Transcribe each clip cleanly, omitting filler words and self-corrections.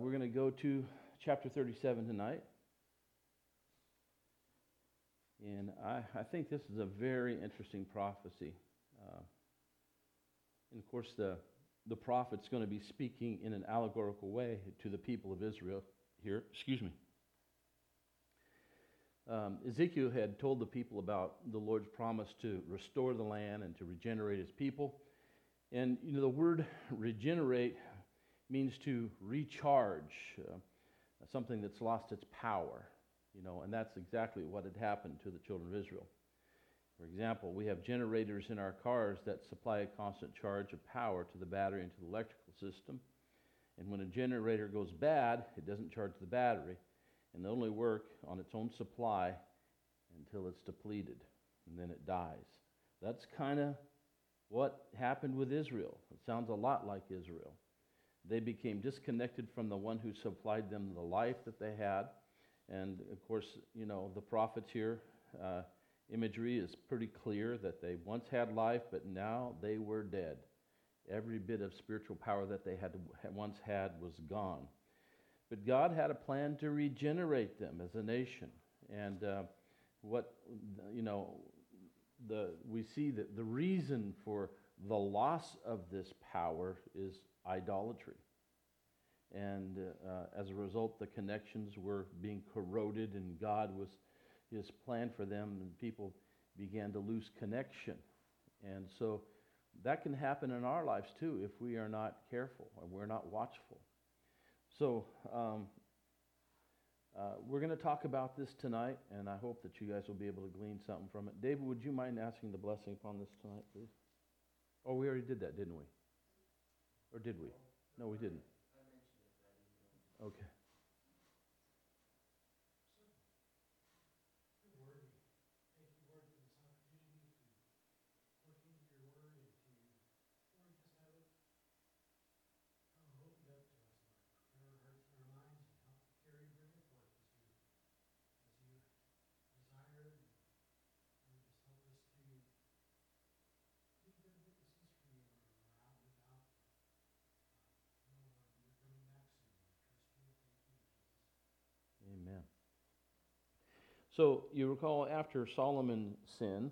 we're going to go to chapter 37 tonight. And I think this is a very interesting prophecy. And of course, the prophet's going to be speaking in an allegorical way to the people of Israel here. Ezekiel had told the people about the Lord's promise to restore the land and to regenerate his people. And, the word regenerate means to recharge something that's lost its power, and that's exactly what had happened to the children of Israel. For example, we have generators in our cars that supply a constant charge of power to the battery and to the electrical system. And when a generator goes bad, it doesn't charge the battery, and they only work on its own supply until it's depleted, and then it dies. That's kind of what happened with Israel. It sounds a lot like Israel. They became disconnected from the one who supplied them the life that they had. And of course, the prophets here, imagery is pretty clear that they once had life, but now they were dead. Every bit of spiritual power that they had once had was gone. But God had a plan to regenerate them as a nation. And we see that the reason for the loss of this power is idolatry. And as a result, the connections were being corroded, and His plan for them, and people began to lose connection. And so that can happen in our lives too if we are not careful or we're not watchful. So we're going to talk about this tonight, and I hope that you guys will be able to glean something from it. David, would you mind asking the blessing upon this tonight, please? Oh, we already did that, didn't we? Or did we? No, we didn't. Okay. Amen. So you recall after Solomon sinned,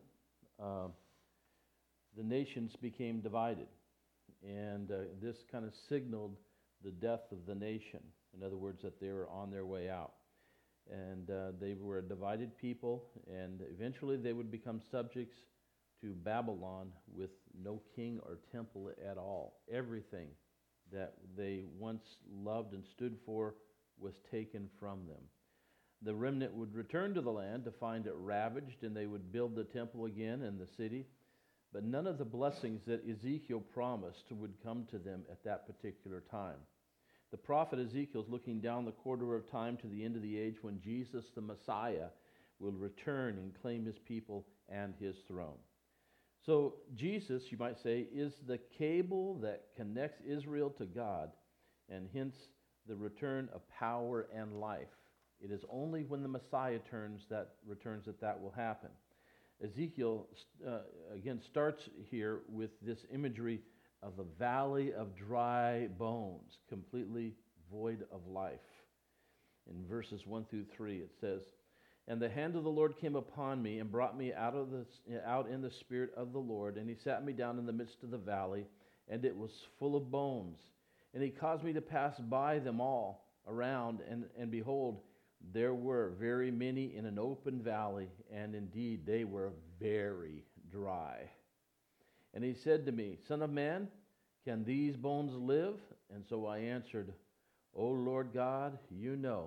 the nations became divided. And this kind of signaled the death of the nation. In other words, that they were on their way out. And they were a divided people, and eventually they would become subjects to Babylon with no king or temple at all. Everything that they once loved and stood for was taken from them. The remnant would return to the land to find it ravaged, and they would build the temple again in the city. But none of the blessings that Ezekiel promised would come to them at that particular time. The prophet Ezekiel is looking down the corridor of time to the end of the age when Jesus, the Messiah, will return and claim his people and his throne. So Jesus, you might say, is the cable that connects Israel to God, and hence the return of power and life. It is only when the Messiah returns that will happen. Ezekiel, again, starts here with this imagery of a valley of dry bones, completely void of life. In verses 1 through 3, it says, "And the hand of the Lord came upon me and brought me out in the spirit of the Lord, and he sat me down in the midst of the valley, and it was full of bones. And he caused me to pass by them all around, and behold, there were very many in an open valley, and indeed they were very dry. And he said to me, Son of man, can these bones live? And so I answered, O Lord God, you know."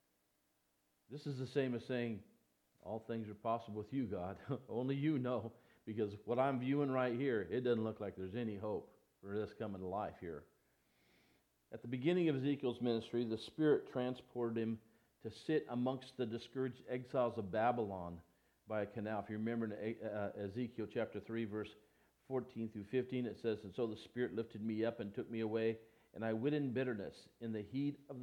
This is the same as saying, all things are possible with you, God. Only you know, because what I'm viewing right here, it doesn't look like there's any hope for this coming to life here. At the beginning of Ezekiel's ministry, the Spirit transported him to sit amongst the discouraged exiles of Babylon by a canal. If you remember in Ezekiel chapter 3, verse 14 through 15, it says, "And so the Spirit lifted me up and took me away, and I went in bitterness in the heat of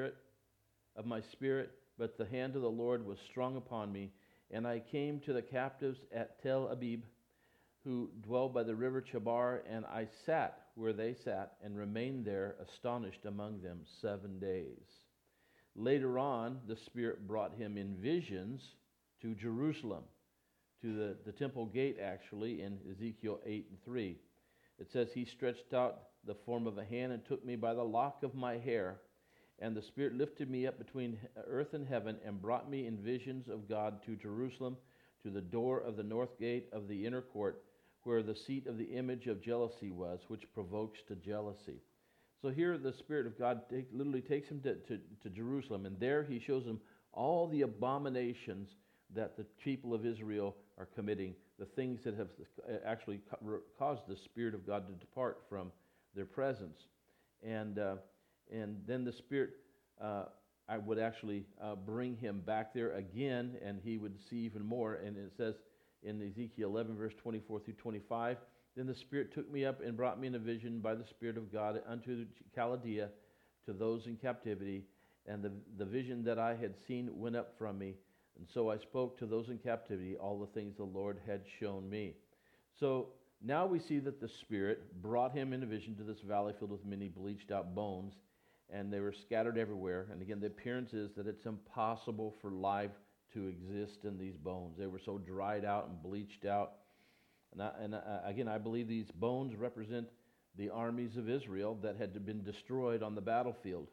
my spirit, but the hand of the Lord was strong upon me, and I came to the captives at Tel Abib, who dwell by the river Chebar, and I sat where they sat and remained there astonished among them 7 days. Later on, the Spirit brought him in visions to Jerusalem, to the temple gate, actually, in Ezekiel 8:3. It says, he stretched out the form of a hand and took me by the lock of my hair, and the Spirit lifted me up between earth and heaven and brought me in visions of God to Jerusalem, to the door of the north gate of the inner court, where the seat of the image of jealousy was, which provokes to jealousy. So here the Spirit of God literally takes him to Jerusalem, and there he shows him all the abominations that the people of Israel are committing, the things that have actually caused the Spirit of God to depart from their presence. And then the Spirit I would actually bring him back there again, and he would see even more. And it says in Ezekiel 11, verse 24 through 25, then the Spirit took me up and brought me in a vision by the Spirit of God unto Chaldea, to those in captivity. And the vision that I had seen went up from me. And so I spoke to those in captivity all the things the Lord had shown me. So now we see that the Spirit brought him in a vision to this valley filled with many bleached out bones, and they were scattered everywhere. And again, the appearance is that it's impossible for life to exist in these bones. They were so dried out and bleached out. Again, I believe these bones represent the armies of Israel that had been destroyed on the battlefield.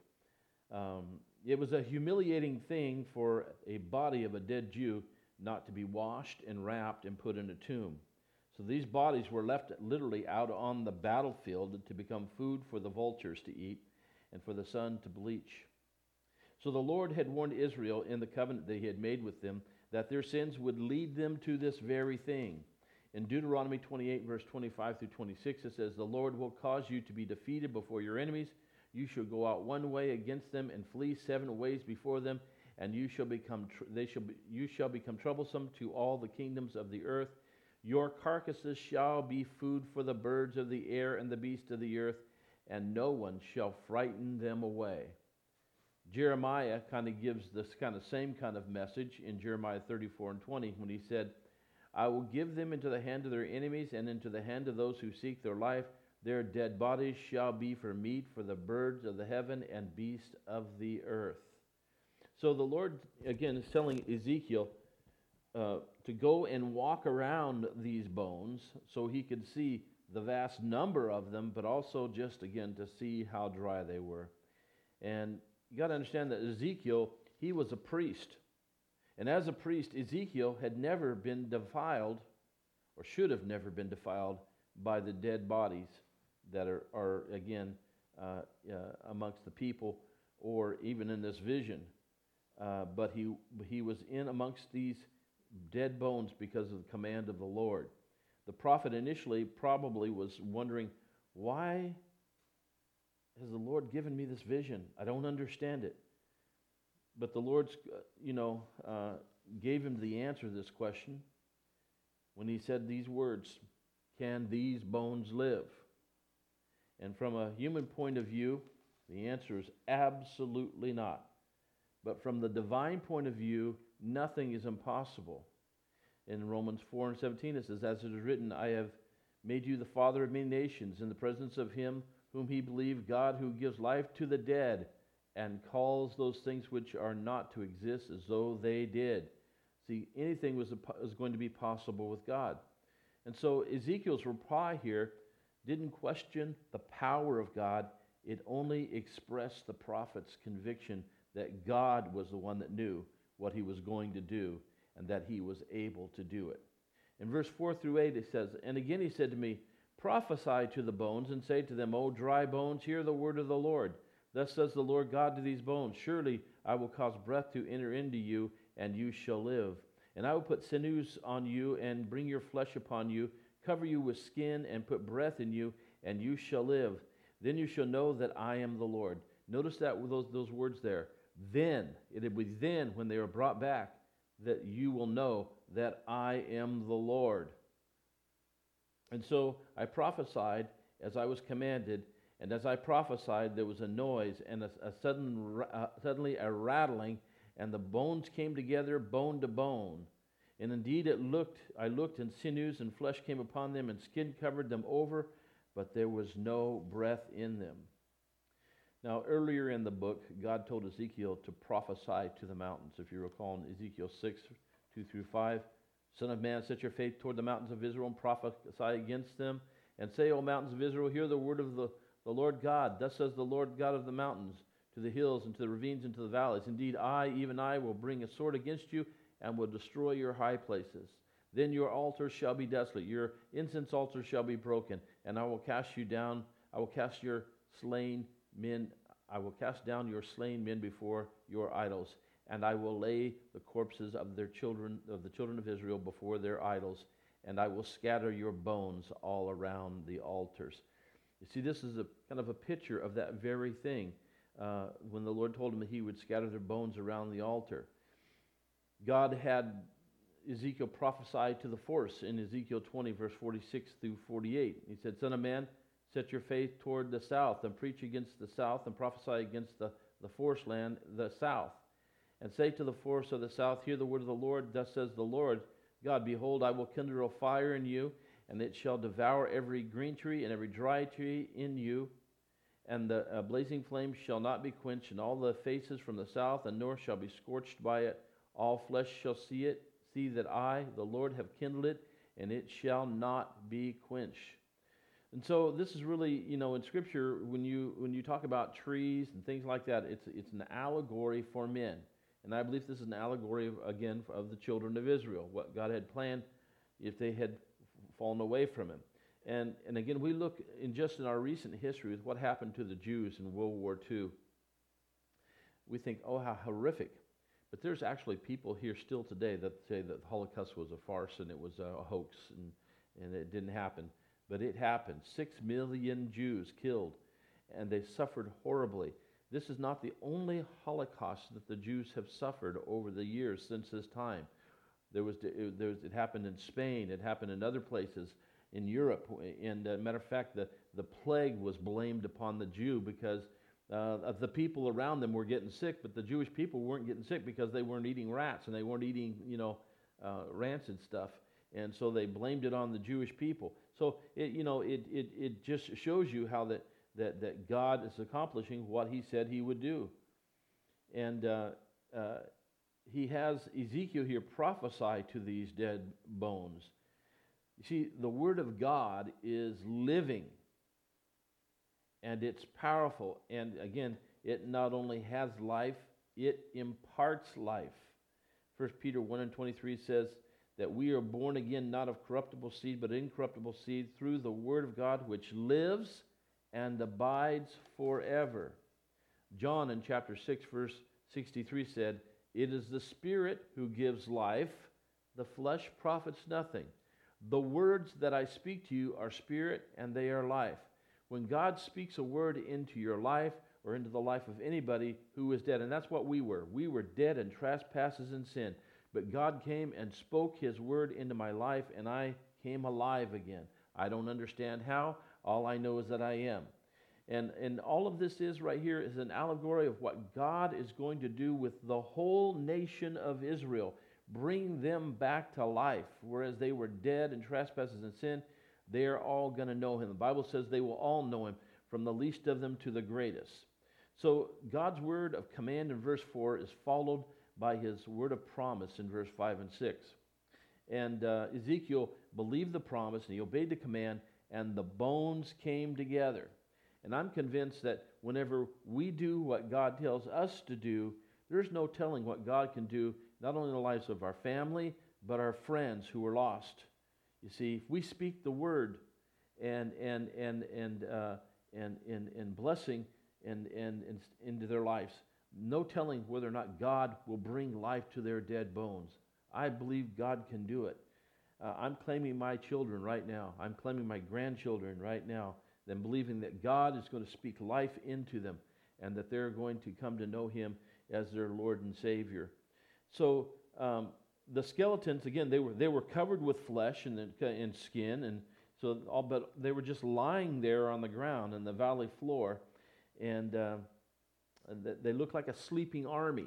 It was a humiliating thing for a body of a dead Jew not to be washed and wrapped and put in a tomb. So these bodies were left literally out on the battlefield to become food for the vultures to eat and for the sun to bleach. So the Lord had warned Israel in the covenant that he had made with them that their sins would lead them to this very thing. In Deuteronomy 28, verse 25 through 26, it says, the Lord will cause you to be defeated before your enemies. You shall go out one way against them and flee 7 ways before them, and you shall become troublesome to all the kingdoms of the earth. Your carcasses shall be food for the birds of the air and the beasts of the earth, and no one shall frighten them away. Jeremiah kind of gives this same kind of message in Jeremiah 34 and 20 when he said, I will give them into the hand of their enemies and into the hand of those who seek their life. Their dead bodies shall be for meat for the birds of the heaven and beasts of the earth. So the Lord, again, is telling Ezekiel to go and walk around these bones so he could see the vast number of them, but also just, again, to see how dry they were. And you got to understand that Ezekiel, he was a priest. And as a priest, Ezekiel had never been defiled, or should have never been defiled, by the dead bodies that are again, amongst the people, or even in this vision. But he was in amongst these dead bones because of the command of the Lord. The prophet initially probably was wondering, why has the Lord given me this vision? I don't understand it. But the Lord, gave him the answer to this question when he said these words, can these bones live? And from a human point of view, the answer is absolutely not. But from the divine point of view, nothing is impossible. In Romans 4 and 17 it says, as it is written, I have made you the father of many nations in the presence of him whom he believed, God who gives life to the dead and calls those things which are not to exist as though they did. See, anything was going to be possible with God. And so Ezekiel's reply here didn't question the power of God. It only expressed the prophet's conviction that God was the one that knew what he was going to do and that he was able to do it. In verse 4 through 8 it says, and again he said to me, prophesy to the bones and say to them, O dry bones, hear the word of the Lord. Thus says the Lord God to these bones, surely I will cause breath to enter into you, and you shall live. And I will put sinews on you, and bring your flesh upon you, cover you with skin, and put breath in you, and you shall live. Then you shall know that I am the Lord. Notice that with those words there. Then, it will be then when they are brought back, that you will know that I am the Lord. And so I prophesied as I was commanded, and as I prophesied, there was a noise and suddenly a rattling, and the bones came together, bone to bone. And indeed I looked, and sinews and flesh came upon them, and skin covered them over, but there was no breath in them. Now, earlier in the book, God told Ezekiel to prophesy to the mountains. If you recall in Ezekiel 6, 2 through 5, Son of man, set your face toward the mountains of Israel and prophesy against them, and say, O mountains of Israel, hear the word of the Lord God. Thus says the Lord God of the mountains, to the hills and to the ravines and to the valleys. Indeed, I, even I, will bring a sword against you and will destroy your high places. Then your altars shall be desolate, your incense altars shall be broken, and I will cast you down. I will cast your slain men. I will cast down your slain men before your idols, and I will lay the corpses of the children of Israel before their idols, and I will scatter your bones all around the altars. You see, this is a kind of a picture of that very thing. When the Lord told him that he would scatter their bones around the altar. God had Ezekiel prophesy to the force in Ezekiel 20, verse 46 through 48. He said, Son of man, set your face toward the south and preach against the south and prophesy against the forest land, the south. And say to the forest of the south, hear the word of the Lord. Thus says the Lord God, behold, I will kindle a fire in you, and it shall devour every green tree and every dry tree in you. And the blazing flame shall not be quenched, and all the faces from the south and north shall be scorched by it. All flesh shall see it. See that I, the Lord, have kindled it, and it shall not be quenched. And so this is really, in Scripture, when you talk about trees and things like that, it's an allegory for men. And I believe this is an allegory, of the children of Israel, what God had planned if they had fallen away from him. And again, we look in our recent history with what happened to the Jews in World War II. We think, oh, how horrific. But there's actually people here still today that say that the Holocaust was a farce and it was a hoax and it didn't happen. But it happened. 6 million Jews killed, and they suffered horribly. This is not the only Holocaust that the Jews have suffered over the years since this time. It happened in Spain. It happened in other places. In Europe, and matter of fact, the plague was blamed upon the Jew because of the people around them were getting sick, but the Jewish people weren't getting sick because they weren't eating rats and they weren't eating, rancid stuff, and so they blamed it on the Jewish people. So it just shows you how that God is accomplishing what He said He would do, and He has Ezekiel here prophesy to these dead bones. You see, the Word of God is living, and it's powerful. And again, it not only has life, it imparts life. 1 Peter 1:23 says that we are born again, not of corruptible seed, but incorruptible seed, through the Word of God, which lives and abides forever. John in chapter 6, verse 63 said, it is the Spirit who gives life, the flesh profits nothing. The words that I speak to you are spirit and they are life. When God speaks a word into your life or into the life of anybody who is dead, and that's what we were. We were dead in trespasses and sin. But God came and spoke His word into my life, and I came alive again. I don't understand how. All I know is that I am. And all of this is right here is an allegory of what God is going to do with the whole nation of Israel. Bring them back to life, whereas they were dead in trespasses and sin. They are all going to know Him. The Bible says they will all know Him, from the least of them to the greatest. So God's word of command in verse 4 is followed by His word of promise in verse 5 and 6. And Ezekiel believed the promise, and he obeyed the command, and the bones came together. And I'm convinced that whenever we do what God tells us to do, there's no telling what God can do, not only in the lives of our family, but our friends who are lost. You see, if we speak the word and blessing and into their lives, no telling whether or not God will bring life to their dead bones. I believe God can do it. I'm claiming my children right now. I'm claiming my grandchildren right now. Then believing that God is going to speak life into them and that they're going to come to know Him as their Lord and Savior. So the skeletons, again, they were covered with flesh and skin, and so but they were just lying there on the ground in the valley floor, and they looked like a sleeping army.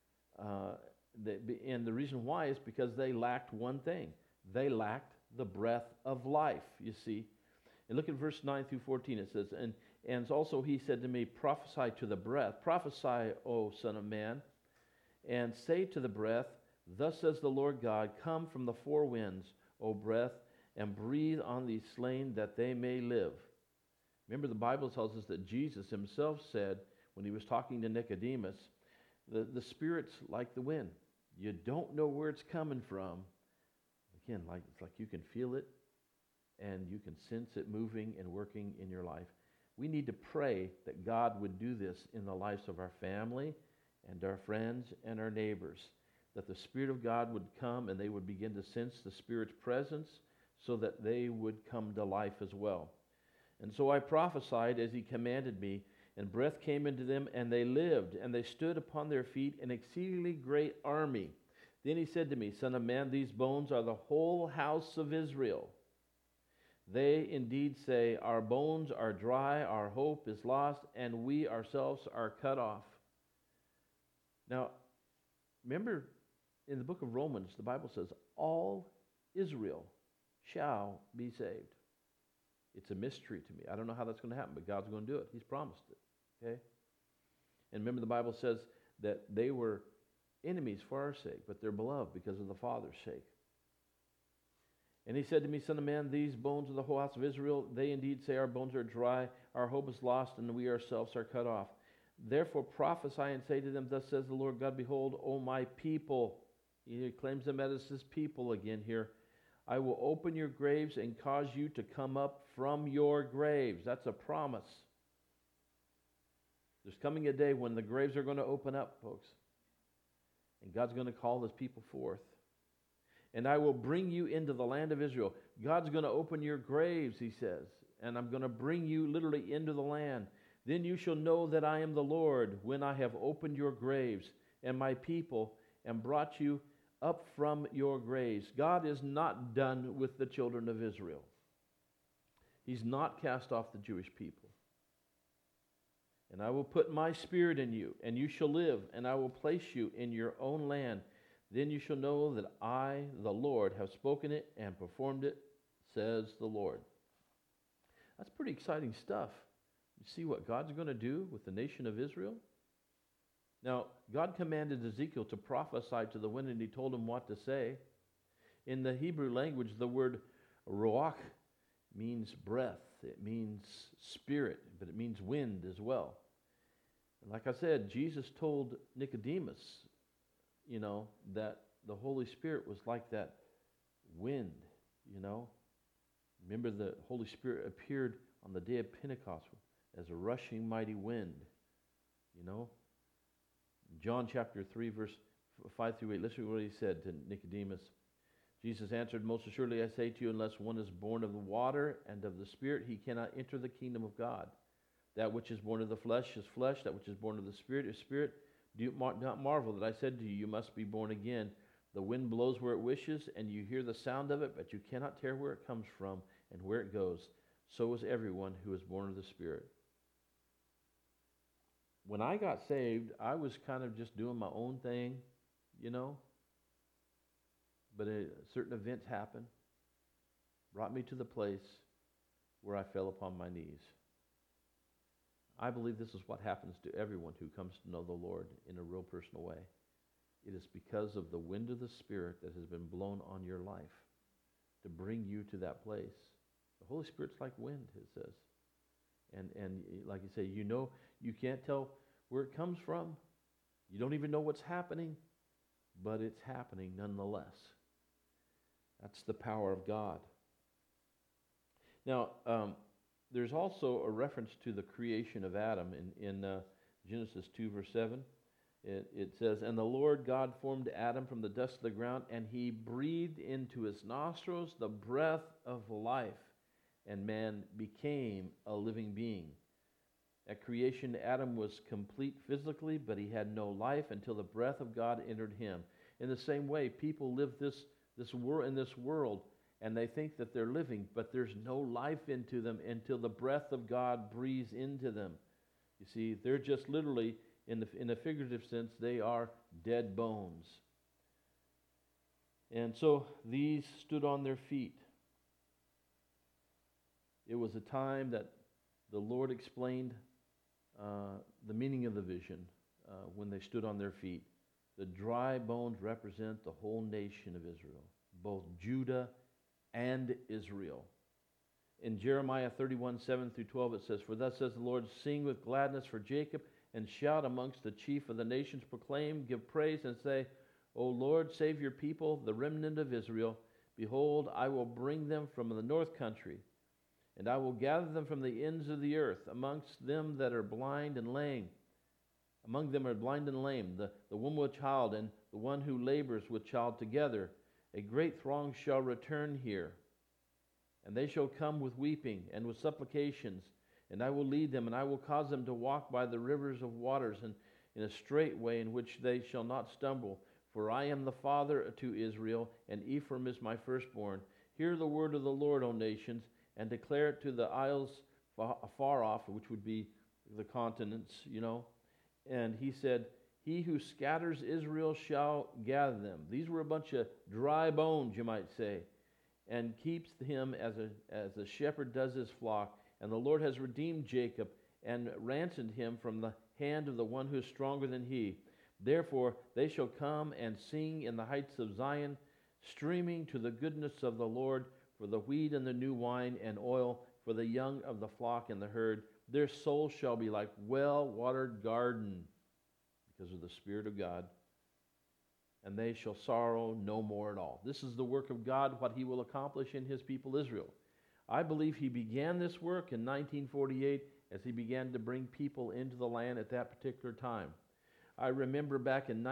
And the reason why is because they lacked one thing. They lacked the breath of life, you see. And look at verse 9 through 14. It says, and also he said to me, prophesy to the breath. Prophesy, O son of man, and say to the breath, thus says the Lord God, come from the four winds, O breath, and breathe on these slain that they may live. Remember, the Bible tells us that Jesus himself said, when he was talking to Nicodemus, the Spirit's like the wind. You don't know where it's coming from. Again, it's like you can feel it, and you can sense it moving and working in your life. We need to pray that God would do this in the lives of our family and our friends and our neighbors, that the Spirit of God would come and they would begin to sense the Spirit's presence so that they would come to life as well. And so I prophesied as he commanded me, and breath came into them, and they lived, and they stood upon their feet, an exceedingly great army. Then he said to me, Son of man, these bones are the whole house of Israel. They indeed say, our bones are dry, our hope is lost, and we ourselves are cut off. Now, remember, in the book of Romans, the Bible says, all Israel shall be saved. It's a mystery to me. I don't know how that's going to happen, but God's going to do it. He's promised it. Okay? And remember, the Bible says that they were enemies for our sake, but they're beloved because of the Father's sake. And he said to me, Son of man, these bones of the whole house of Israel, they indeed say, our bones are dry, our hope is lost, and we ourselves are cut off. Therefore prophesy and say to them, thus says the Lord God, behold, O my people. He claims them as his people again here. I will open your graves and cause you to come up from your graves. That's a promise. There's coming a day when the graves are going to open up, folks. And God's going to call his people forth. And I will bring you into the land of Israel. God's going to open your graves, he says. And I'm going to bring you literally into the land. Then you shall know that I am the Lord when I have opened your graves and my people and brought you up from your graves. God is not done with the children of Israel. He's not cast off the Jewish people. And I will put my spirit in you, and you shall live, and I will place you in your own land. Then you shall know that I, the Lord, have spoken it and performed it, says the Lord. That's pretty exciting stuff. You see what God's going to do with the nation of Israel? Now, God commanded Ezekiel to prophesy to the wind, and he told him what to say. In the Hebrew language, the word ruach means breath. It means spirit, but it means wind as well. And like I said, Jesus told Nicodemus, that the Holy Spirit was like that wind, Remember, the Holy Spirit appeared on the day of Pentecost as a rushing mighty wind, John chapter 3, verse 5 through 8. Listen to what he said to Nicodemus. Jesus answered, most assuredly I say to you, unless one is born of the water and of the Spirit, he cannot enter the kingdom of God. That which is born of the flesh is flesh, that which is born of the Spirit is spirit. Do not marvel that I said to you, you must be born again. The wind blows where it wishes, and you hear the sound of it, but you cannot tell where it comes from and where it goes. So is everyone who is born of the Spirit. When I got saved, I was kind of just doing my own thing, But certain events happened, brought me to the place where I fell upon my knees. I believe this is what happens to everyone who comes to know the Lord in a real personal way. It is because of the wind of the Spirit that has been blown on your life to bring you to that place. The Holy Spirit's like wind, it says. And like you say, you can't tell where it comes from. You don't even know what's happening, but it's happening nonetheless. That's the power of God. Now, there's also a reference to the creation of Adam in Genesis 2, verse 7. It says, and the Lord God formed Adam from the dust of the ground, and he breathed into his nostrils the breath of life, and man became a living being. At creation, Adam was complete physically, but he had no life until the breath of God entered him. In the same way, people live in this world, and they think that they're living, but there's no life into them until the breath of God breathes into them. You see, they're just literally, in a figurative sense, they are dead bones. And so these stood on their feet. It was a time that the Lord explained the meaning of the vision when they stood on their feet. The dry bones represent the whole nation of Israel, both Judah and Israel. In Jeremiah 31, 7 through 12, it says, "For thus says the Lord, sing with gladness for Jacob, and shout amongst the chief of the nations. Proclaim, give praise, and say, O Lord, save your people, the remnant of Israel. Behold, I will bring them from the north country, and I will gather them from the ends of the earth, amongst them that are blind and lame. Among them are blind and lame, the woman with child, and the one who labors with child together. A great throng shall return here, and they shall come with weeping and with supplications, and I will lead them, and I will cause them to walk by the rivers of waters, and in a straight way in which they shall not stumble. For I am the father to Israel, and Ephraim is my firstborn. Hear the word of the Lord, O nations, and declare it to the isles afar off," which would be the continents, And he said, "He who scatters Israel shall gather them." These were a bunch of dry bones, you might say. "And keeps him as a shepherd does his flock. And the Lord has redeemed Jacob and ransomed him from the hand of the one who is stronger than he. Therefore they shall come and sing in the heights of Zion, streaming to the goodness of the Lord, for the wheat and the new wine and oil, for the young of the flock and the herd. Their soul shall be like well-watered garden because of the Spirit of God, and they shall sorrow no more at all." This is the work of God, what he will accomplish in his people Israel. I believe he began this work in 1948 as he began to bring people into the land at that particular time. I remember back in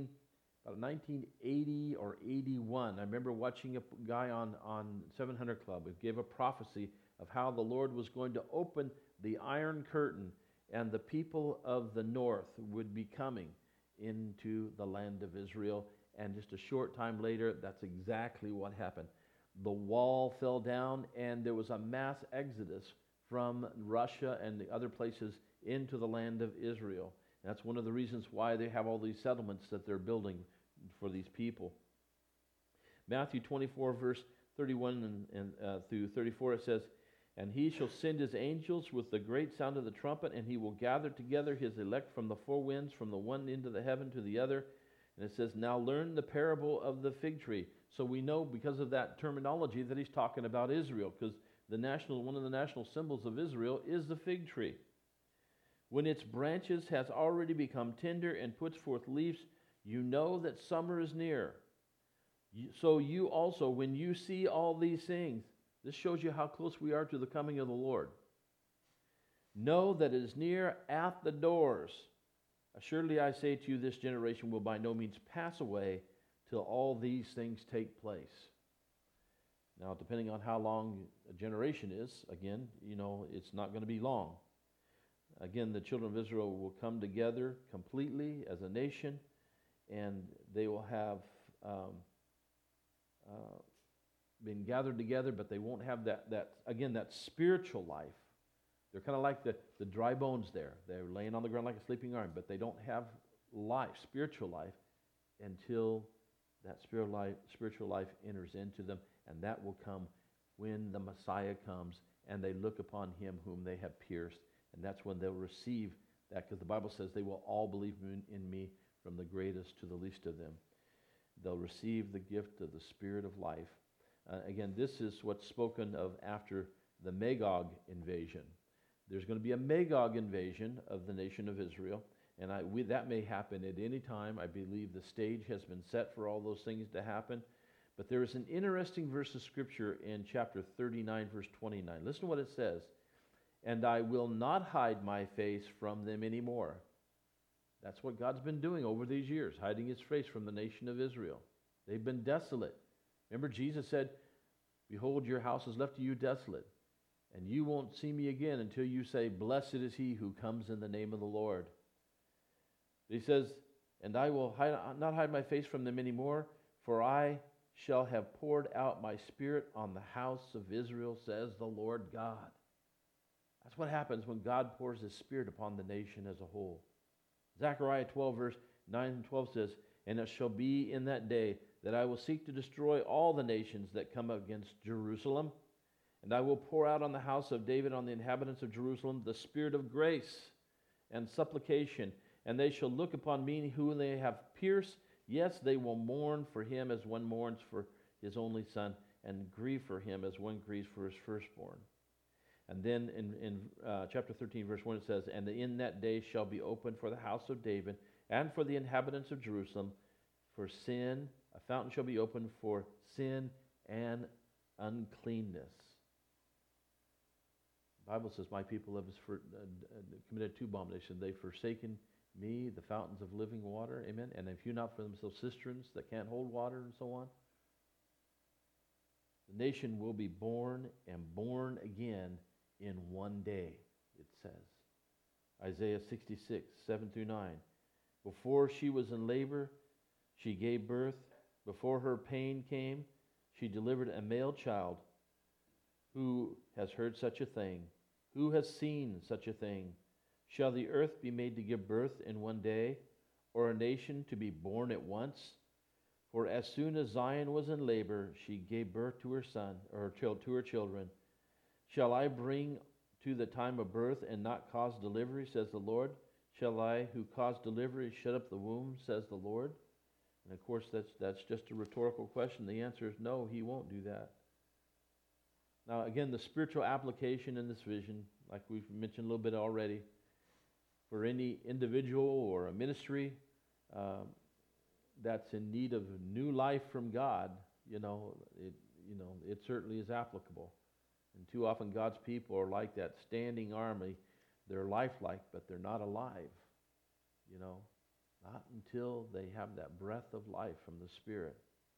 1980 or 81, I remember watching a guy on 700 Club who gave a prophecy of how the Lord was going to open the Iron Curtain and the people of the north would be coming into the land of Israel. And just a short time later, that's exactly what happened. The wall fell down, and there was a mass exodus from Russia and the other places into the land of Israel. And that's one of the reasons why they have all these settlements that they're building for these people. Matthew 24, verse 31 through 34, it says, "And he shall send his angels with the great sound of the trumpet, and he will gather together his elect from the four winds, from the one end of the heaven to the other." And it says, "Now learn the parable of the fig tree." So we know because of that terminology that he's talking about Israel, because one of the national symbols of Israel is the fig tree. "When its branches has already become tender and puts forth leaves, you know that summer is near. So you also, when you see all these things," this shows you how close we are to the coming of the Lord, "know that it is near at the doors. Assuredly I say to you, this generation will by no means pass away till all these things take place." Now, depending on how long a generation is, again, it's not going to be long. Again, the children of Israel will come together completely as a nation, and they will have been gathered together, but they won't have that spiritual life. They're kind of like the dry bones there. They're laying on the ground like a sleeping arm, but they don't have spiritual life, until that spiritual life enters into them, and that will come when the Messiah comes, and they look upon him whom they have pierced, and that's when they'll receive that, because the Bible says they will all believe in me, from the greatest to the least of them. They'll receive the gift of the Spirit of life. Again, this is what's spoken of after the Magog invasion. There's going to be a Magog invasion of the nation of Israel, and that may happen at any time. I believe the stage has been set for all those things to happen. But there is an interesting verse of Scripture in chapter 39, verse 29. Listen to what it says. "And I will not hide my face from them anymore." That's what God's been doing over these years, hiding his face from the nation of Israel. They've been desolate. Remember, Jesus said, "Behold, your house is left to you desolate, and you won't see me again until you say, 'Blessed is he who comes in the name of the Lord.'" He says, "And I will not hide my face from them anymore, for I shall have poured out my Spirit on the house of Israel, says the Lord God." That's what happens when God pours his Spirit upon the nation as a whole. Zechariah 12, verse 9 and 12 says, "And it shall be in that day that I will seek to destroy all the nations that come against Jerusalem, And I will pour out on the house of David, on the inhabitants of Jerusalem, the spirit of grace and supplication. And they shall look upon me whom they have pierced. Yes, they will mourn for him as one mourns for his only son, and grieve for him as one grieves for his firstborn. And then in chapter 13, verse 1, it says, And in that day shall be opened for the house of David and for the inhabitants of Jerusalem for sin. A fountain shall be opened for sin and uncleanness. The Bible says, my people have committed two abominations. They've forsaken me, the fountains of living water. Amen. And have hewn out for themselves cisterns that can't hold water, and so on. The nation will be born and born again in one day, it says. Isaiah 66, 7 through 9. Before she was in labor, she gave birth. Before her pain came, she delivered a male child. Who has heard such a thing? Who has seen such a thing? Shall the earth be made to give birth in one day, or a nation to be born at once? For as soon as Zion was in labor, she gave birth to her son, or to her children. Shall I bring to the time of birth and not cause delivery, says the Lord? Shall I, who caused delivery, shut up the womb, says the Lord? And of course, that's just a rhetorical question. The answer is no, he won't do that. Now, again, the spiritual application in this vision, like we've mentioned a little bit already, for any individual or a ministry that's in need of new life from God, it certainly is applicable. And too often God's people are like that standing army. They're lifelike, but they're not alive. Not until they have that breath of life from the Spirit.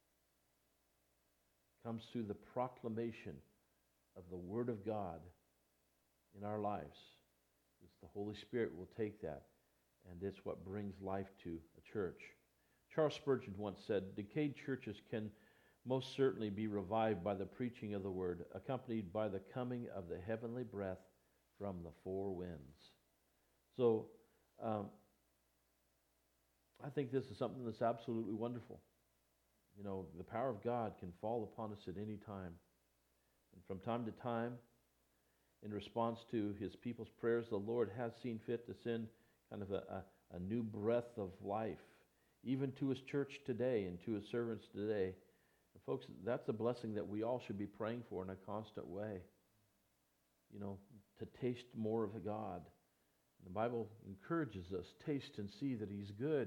It comes through the proclamation of the Word of God in our lives. It's the Holy Spirit will take that, and it's what brings life to a church. Charles Spurgeon once said, decayed churches can most certainly be revived by the preaching of the Word, accompanied by the coming of the heavenly breath from the four winds. So, I think this is something that's absolutely wonderful. The power of God can fall upon us at any time. And from time to time, in response to his people's prayers, the Lord has seen fit to send kind of a new breath of life, even to his church today and to his servants today. And folks, that's a blessing that we all should be praying for in a constant way. To taste more of God. And the Bible encourages us, taste and see that he's good.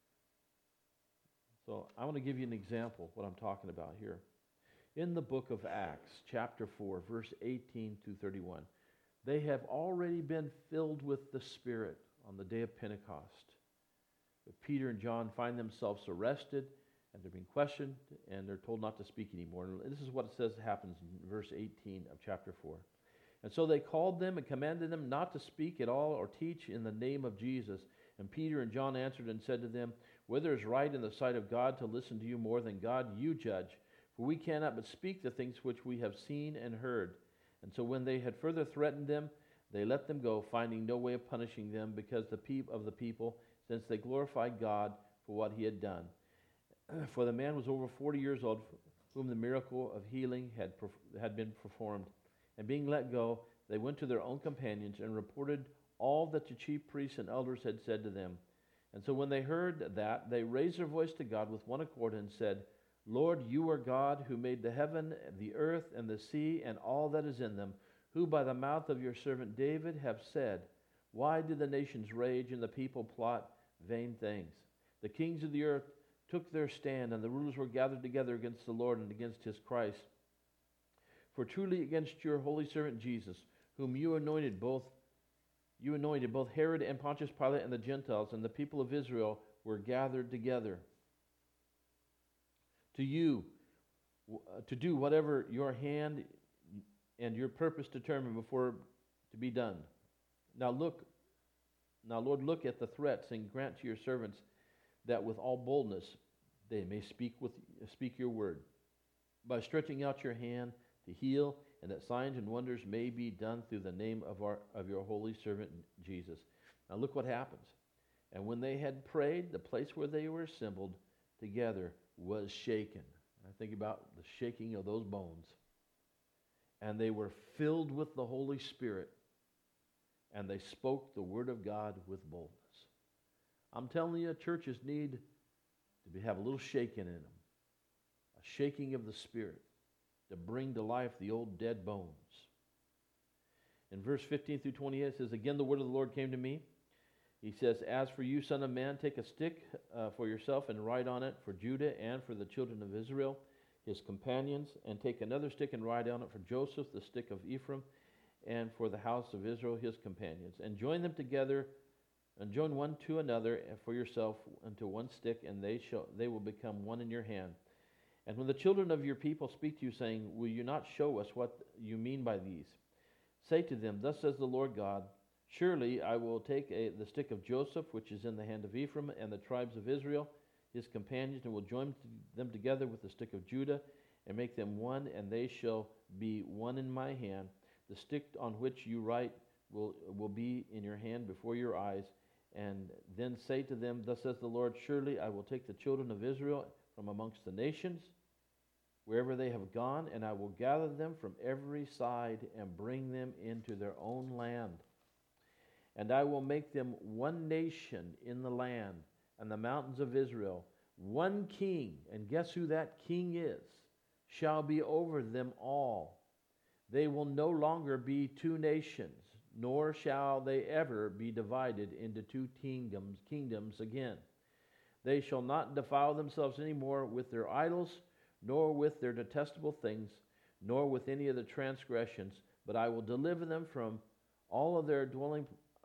So I want to give you an example of what I'm talking about here. In the book of Acts, chapter 4, verse 18 through 31, they have already been filled with the Spirit on the day of Pentecost. But Peter and John find themselves arrested, and they're being questioned, and they're told not to speak anymore. And this is what it says happens in verse 18 of chapter 4. And so they called them and commanded them not to speak at all or teach in the name of Jesus. And Peter and John answered and said to them, whether it is right in the sight of God to listen to you more than God, you judge. For we cannot but speak the things which we have seen and heard. And so when they had further threatened them, they let them go, finding no way of punishing them because of the people, since they glorified God for what he had done. For the man was over 40 years old, whom the miracle of healing had been performed. And being let go, they went to their own companions and reported all that the chief priests and elders had said to them. And so when they heard that, they raised their voice to God with one accord and said, Lord, you are God who made the heaven, the earth, and the sea, and all that is in them, who by the mouth of your servant David have said, why did the nations rage and the people plot vain things? The kings of the earth took their stand, and the rulers were gathered together against the Lord and against his Christ. For truly against your holy servant Jesus, whom you anointed both Herod and Pontius Pilate and the Gentiles and the people of Israel were gathered together to you, to do whatever your hand and your purpose determined before to be done. Now, Lord, look at the threats and grant to your servants that with all boldness they may speak your word, by stretching out your hand to heal, and that signs and wonders may be done through the name of your holy servant Jesus. Now look what happens. And when they had prayed, the place where they were assembled together was shaken. I think about the shaking of those bones. and they were filled with the Holy Spirit, and they spoke the word of God with boldness. I'm telling you, churches need to have a little shaking in them, a shaking of the Spirit to bring to life the old dead bones. In verse 15 through 28, it says, "Again the word of the Lord came to me. He says, As for you, son of man, take a stick for yourself and write on it for Judah and for the children of Israel, his companions, and take another stick and write on it for Joseph, the stick of Ephraim, and for the house of Israel, his companions. And join them together, and join one to another for yourself unto one stick, and they will become one in your hand. And when the children of your people speak to you, saying, Will you not show us what you mean by these? Say to them, Thus says the Lord God, Surely I will take the stick of Joseph, which is in the hand of Ephraim, and the tribes of Israel, his companions, and will join them together with the stick of Judah, and make them one, and they shall be one in my hand. The stick on which you write will be in your hand before your eyes. And then say to them, Thus says the Lord, Surely I will take the children of Israel from amongst the nations, wherever they have gone, and I will gather them from every side and bring them into their own land. And I will make them one nation in the land and the mountains of Israel, one king, and guess who that king is, shall be over them all. They will no longer be two nations, nor shall they ever be divided into two kingdoms again. They shall not defile themselves any more with their idols, nor with their detestable things, nor with any of the transgressions, but I will deliver them from all their dwelling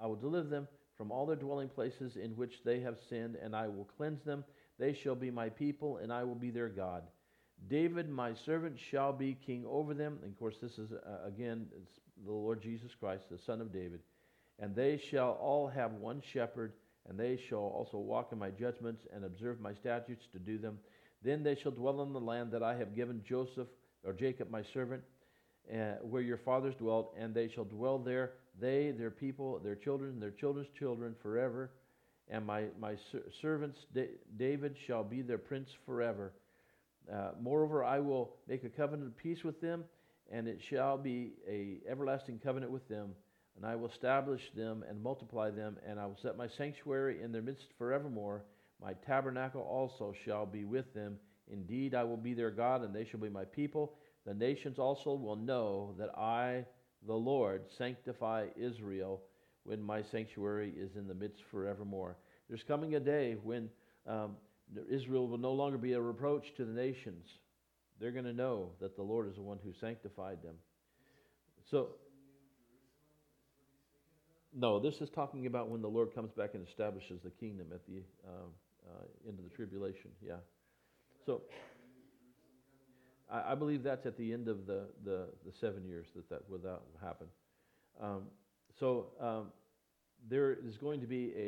places in which they have sinned, and I will cleanse them. They shall be my people, and I will be their God. David, my servant, shall be king over them. And of course, this is, it's the Lord Jesus Christ, the Son of David. And they shall all have one shepherd, and they shall also walk in my judgments and observe my statutes to do them. Then they shall dwell in the land that I have given Jacob my servant, where your fathers dwelt, and they shall dwell there, they, their people, their children, and their children's children forever. And my servants David shall be their prince forever. Moreover, I will make a covenant of peace with them, and it shall be an everlasting covenant with them. And I will establish them and multiply them, and I will set my sanctuary in their midst forevermore. My tabernacle also shall be with them. Indeed, I will be their God, and they shall be my people. The nations also will know that I, the Lord, sanctify Israel when my sanctuary is in the midst forevermore. There's coming a day when Israel will no longer be a reproach to the nations. They're going to know that the Lord is the one who sanctified them. So, no, this is talking about when the Lord comes back and establishes the kingdom at the end of the tribulation. Yeah. So, I believe that's at the end of the 7 years that will happen. There is going to be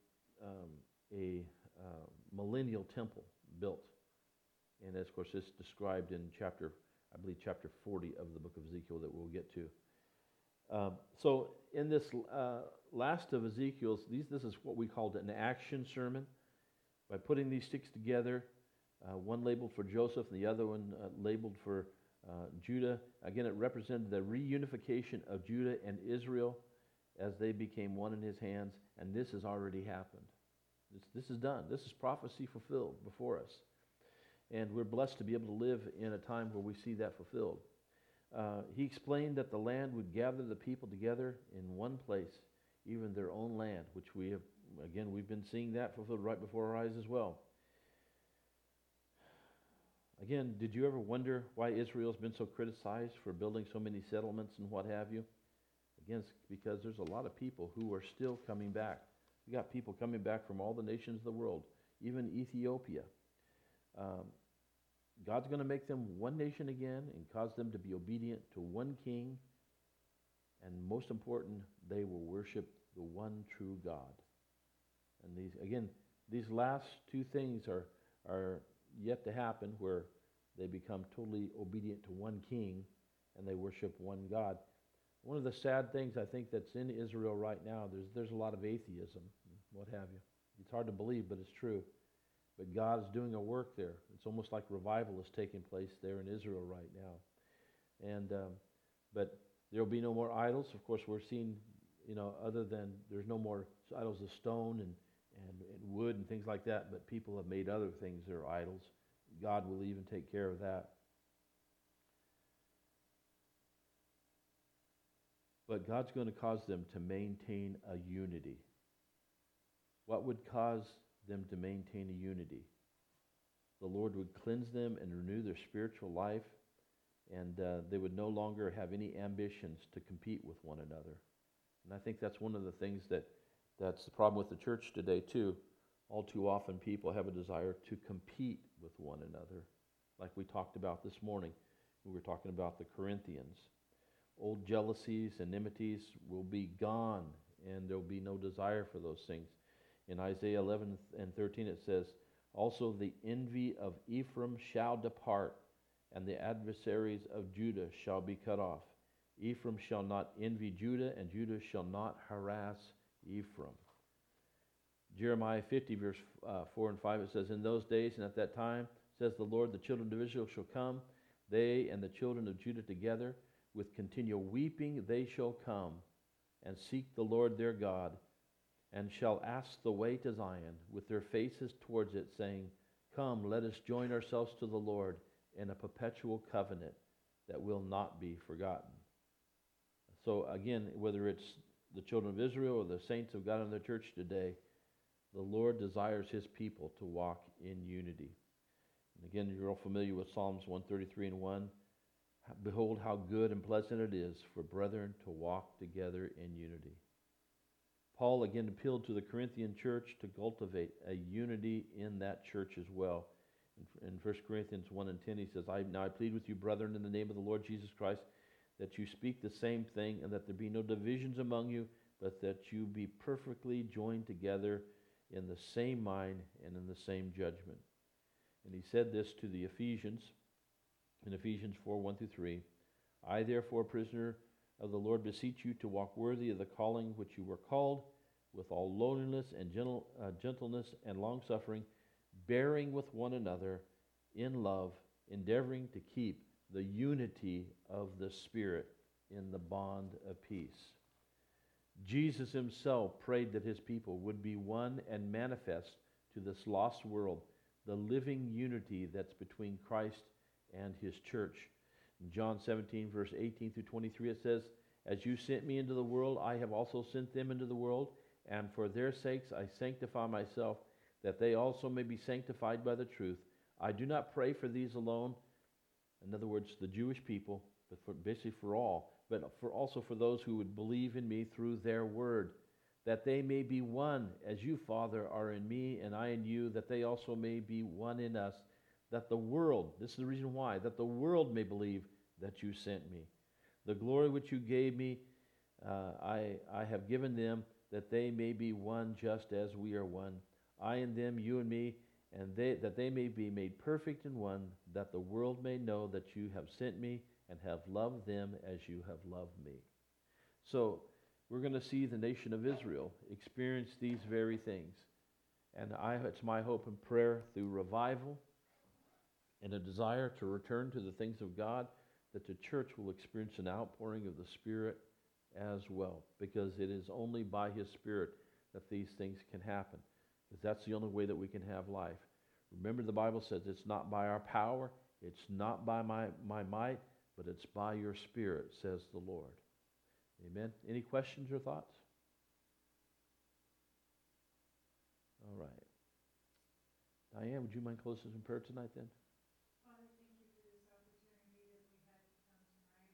a millennial temple built, and of course it's described in chapter 40 of the book of Ezekiel that we'll get to. So in this last of Ezekiel's, this is what we called an action sermon. By putting these sticks together, one labeled for Joseph, and the other one labeled for Judah. Again, it represented the reunification of Judah and Israel as they became one in his hands, and this has already happened. This is done. This is prophecy fulfilled before us. And we're blessed to be able to live in a time where we see that fulfilled. He explained that the land would gather the people together in one place, even their own land, which we've been seeing that fulfilled right before our eyes as well. Again, did you ever wonder why Israel's been so criticized for building so many settlements and what have you? Again, it's because there's a lot of people who are still coming back. We got people coming back from all the nations of the world, even Ethiopia. God's going to make them one nation again and cause them to be obedient to one king. And most important, they will worship the one true God. And these last two things are yet to happen, where they become totally obedient to one king and they worship one God. One of the sad things I think that's in Israel right now, there's a lot of atheism, what have you. It's hard to believe, but it's true. But God is doing a work there. It's almost like revival is taking place there in Israel right now. And But there will be no more idols. Of course, we're seeing, other than there's no more idols of stone and wood and things like that, but people have made other things their idols. God will even take care of that. But God's going to cause them to maintain a unity. What would cause them to maintain a unity? The Lord would cleanse them and renew their spiritual life, and they would no longer have any ambitions to compete with one another. And I think that's one of the things that's the problem with the church today too. All too often people have a desire to compete with one another, like we talked about this morning. We were talking about the Corinthians. Old jealousies and enmities will be gone, and there will be no desire for those things. In Isaiah 11 and 13 it says, "Also the envy of Ephraim shall depart, and the adversaries of Judah shall be cut off. Ephraim shall not envy Judah, and Judah shall not harass Ephraim." Jeremiah 50, verse 4 and 5, it says, "In those days and at that time, says the Lord, the children of Israel shall come, they and the children of Judah together. With continual weeping they shall come, and seek the Lord their God, and shall ask the way to Zion, with their faces towards it, saying, Come, let us join ourselves to the Lord in a perpetual covenant that will not be forgotten." So again, whether it's the children of Israel or the saints of God in the church today, the Lord desires His people to walk in unity. And again, you're all familiar with Psalms 133 and 1. "Behold how good and pleasant it is for brethren to walk together in unity." Paul again appealed to the Corinthian church to cultivate a unity in that church as well. In 1 Corinthians 1 and 10 he says, Now I plead with you, brethren, in the name of the Lord Jesus Christ, that you speak the same thing, and that there be no divisions among you, but that you be perfectly joined together in the same mind and in the same judgment. And he said this to the Ephesians, in Ephesians 4, 1 through 3, "I therefore, prisoner of the Lord, beseech you to walk worthy of the calling which you were called, with all lowliness and gentleness and longsuffering, bearing with one another in love, endeavoring to keep the unity of the Spirit in the bond of peace." Jesus Himself prayed that His people would be one and manifest to this lost world the living unity that's between Christ and His church. In John 17, verse 18 through 23, it says, "As you sent me into the world, I have also sent them into the world, and for their sakes I sanctify myself, that they also may be sanctified by the truth. I do not pray for these alone," in other words, the Jewish people, but basically for all, but also for those who would believe in me through their word, "that they may be one, as you, Father, are in me, and I in you, that they also may be one in us, that the world," this is the reason why, "that the world may believe that you sent me. The glory which you gave me, I have given them, that they may be one just as we are one. I and them, you and me, and that they may be made perfect in one, that the world may know that you have sent me and have loved them as you have loved me." So we're going to see the nation of Israel experience these very things. And it's my hope and prayer through revival and a desire to return to the things of God, that the church will experience an outpouring of the Spirit as well, because it is only by His Spirit that these things can happen, because that's the only way that we can have life. Remember, the Bible says it's not by our power, it's not by my might, but it's by your Spirit, says the Lord. Amen. Any questions or thoughts? All right. Diane, would you mind closing us in prayer tonight then?